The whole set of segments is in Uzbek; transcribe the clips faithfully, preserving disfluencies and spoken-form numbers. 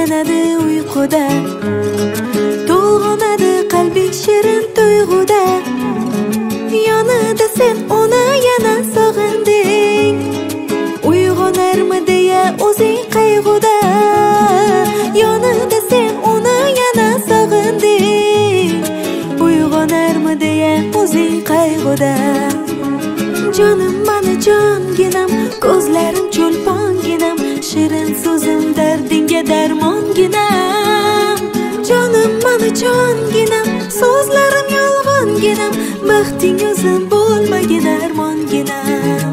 uyanadi uyquda, to'lg'onadi qalbing shirin tuyg'uda. Yonida sen uni yana sog'inding, uyg'onarmi deya o'zing qayg'uda. Yonida sen uni yana sog'inding, uyg'onarmi deya o'zing qayg'uda. Jonim mani jonginam, ko'zlarim cho'lponginam, shirin so'zim dardingga darmonginam. Jonim mani jonginam, so'zlarim yolg'onginam, baxting o'zim bo'lmagin armonginam.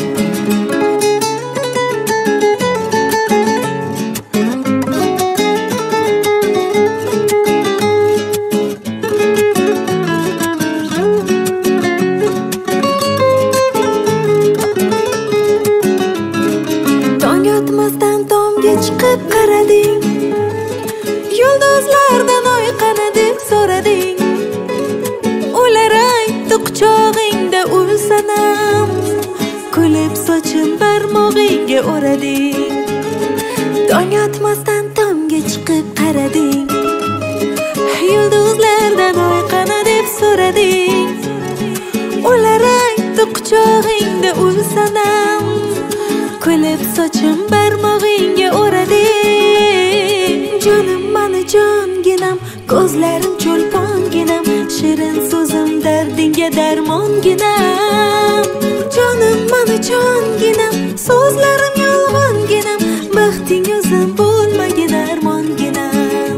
Yotmasdan tomga chiqib qarading, yulduzlardan oyqana deb so'rading. Ular aytdi quchog'ingda ulsanam, kulib sochim barmog'ingga o'rading. Tong yotmasdan tomga chiqib qarading, yulduzlardan oyqana deb so'rading. Ular aytdi quchog'ingda ulsanam, kulib sochim barmog'ingga o'rading. Jonim mani jonginam, ko'zlarim cho'lponginam, shirin so'zim dardingga darmonginam. Jonim mani jonginam, so'zlarim yolg'onginam, baxting o'zim bo'lmagin armonginam.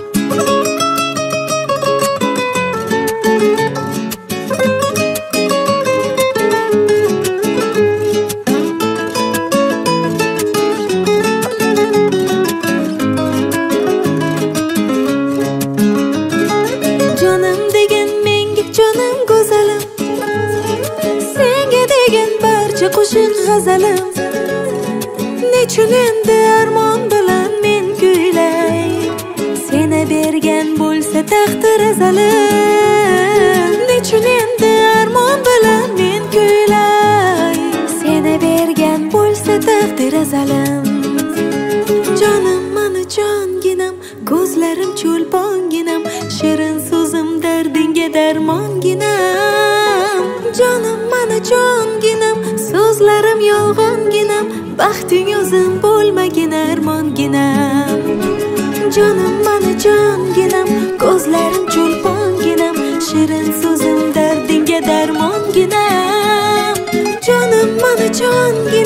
Jonim degan menga jonim go'zalim, senga degan barcha qo'shiq g'azalim. Nechun endi armon bilan men kuylay, seni bergan bo'lsa taqdir azalim. Nechun endi armon bilan men kuylay, seni bergan bo'lsa taqdir azalim. Jonim mani jonginam, ko'zlarim cho'lponginam, shirin so'zim dardingga darmonginam. Jonim mani jonginam, so'zlarim yolg'onginam, baxting o'zim bo'lmagin armonginam. Jonim mani jonginam, ko'zlarim cho'lponginam, shirin so'zim dardingga darmonginam. Jonim mani jonginam.